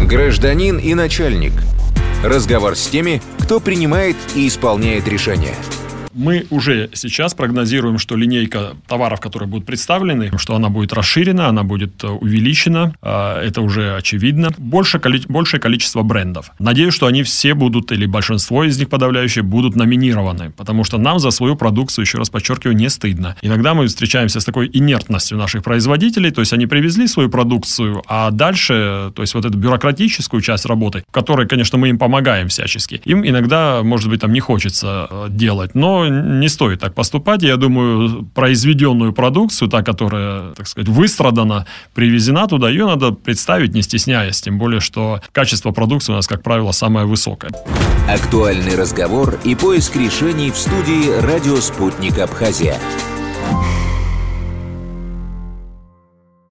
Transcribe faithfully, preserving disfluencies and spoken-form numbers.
Гражданин и начальник. Разговор с теми, кто принимает и исполняет решения. Мы уже сейчас прогнозируем, что линейка товаров, которые будут представлены, что она будет расширена, она будет увеличена. Это уже очевидно. Больше, большее количество брендов. Надеюсь, что они все будут, или большинство из них подавляющие, будут номинированы. Потому что нам за свою продукцию, еще раз подчеркиваю, не стыдно. Иногда мы встречаемся с такой инертностью наших производителей. То есть они привезли свою продукцию, а дальше, то есть вот эту бюрократическую часть работы, в которой, конечно, мы им помогаем всячески, им иногда, может быть, там не хочется делать. Но не стоит так поступать. Я думаю, произведенную продукцию, та, которая, так сказать, выстрадана, привезена туда, ее надо представить, не стесняясь. Тем более, что качество продукции у нас, как правило, самое высокое. Актуальный разговор и поиск решений в студии «Радио Спутник Абхазия».